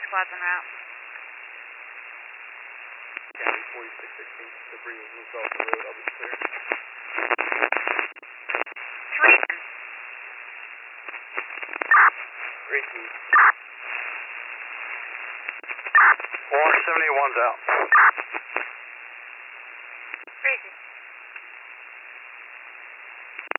squads en route. County 4616, debris was moved off the road, I'll be clear. 3. Great team. 471's out. Crazy.